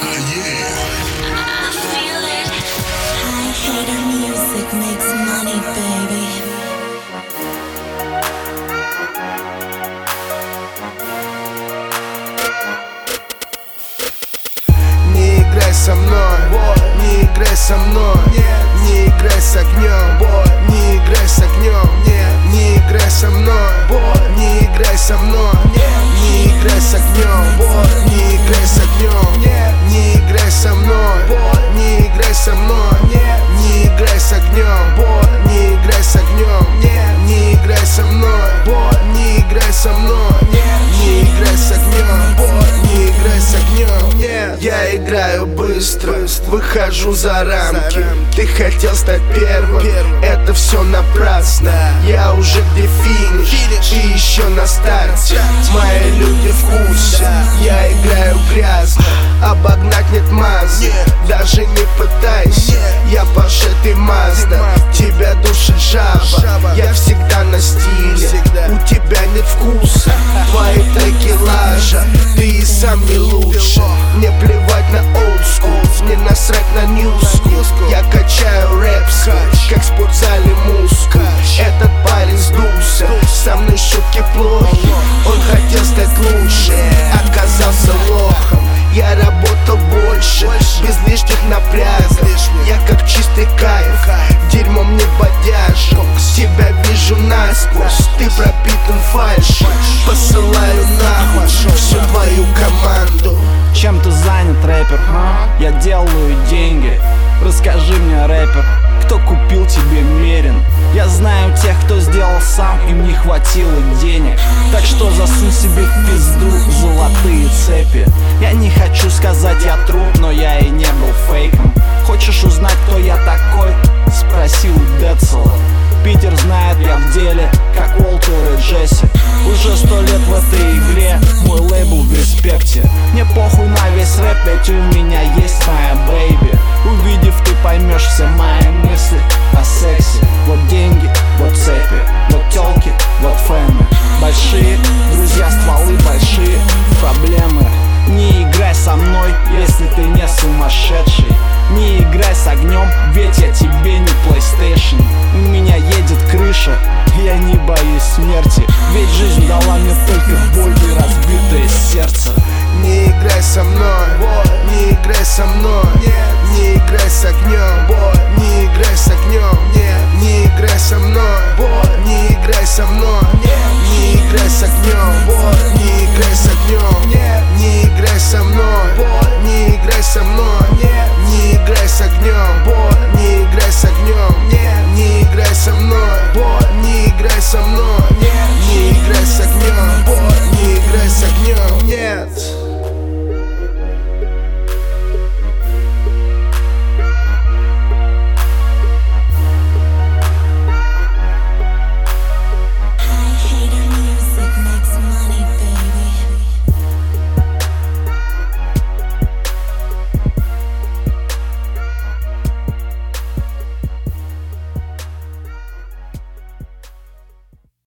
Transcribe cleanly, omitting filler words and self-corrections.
Не играй со мной, не играй со мной, не играй с огнем, не играй с огнем, не играй со мной, не играй со мной, не играй с огнем, не играй с огнем, не играй со мной, не играй со мной, не играй с огнем, не играй с огнем, не играй со мной, не играй со мной, не играй с огнем, не играй с огнем. Я играю быстро, выхожу за рамки. Ты хотел стать первым, это все напрасно. Я уже где финиш, ты еще на старте. Мои люди в курсе, я играю грязно. Обогнать нет мазы, даже не пытайся. Я Порше, ты Мазда, тебя душит жаба. Я всегда на стиле, у тебя нет вкуса. Твои треки лажа, ты и сам не лучше. Мне плевать на олдскул, мне насрать на ньюскул. Я качаю рэпс, как в спортзале мускул. Этот парень сдулся, со мной шутки плохи. Он хотел стать лучше, оказался лохом. Я работал больше, без лишних напрягов. Я как чистый кайф, дерьмом не бодяжу. Тебя вижу насквозь, ты пропитан фальшью. Посылаю нахуй всю твою команду. Чем ты занят, рэпер? Я делаю деньги. Расскажи мне, рэпер, кто купил тебе Мерин? Я знаю тех, кто сделал сам, им не хватило денег. Так что засунь себе в пизду золотые цепи. Я не хочу сказать, я труп, но я и не был фейком. Хочешь узнать, кто я такой? Спроси у Децела. Питер знает, я в деле, как Уолтер и Джесси. Уже 100 лет в этой игре, мой лейбл в респекте. Мне похуй на весь рэп, ведь у меня есть моя бэйби. Увидев, ты поймешь все мои мысли о сексе. Вот деньги, вот цепи, вот тёлки, вот фэны. Большие друзья, стволы большие, проблемы. Не играй со мной, если ты не сумасшедший. Не играй с огнем, ведь я тебе не PlayStation. У меня едет крыша, я не боюсь смерти. Ведь жизнь дала мне только боль и разбитое сердце. Не играй со мной, не играй со мной, не играй с огнем, не играй с огнем, не играй со мной, не играй со мной, не играй с огнем, не играй с огнем, не играй со мной, не играй со мной, не играй с огнем, не играй с огнем, не играй со мной, не играй со мной.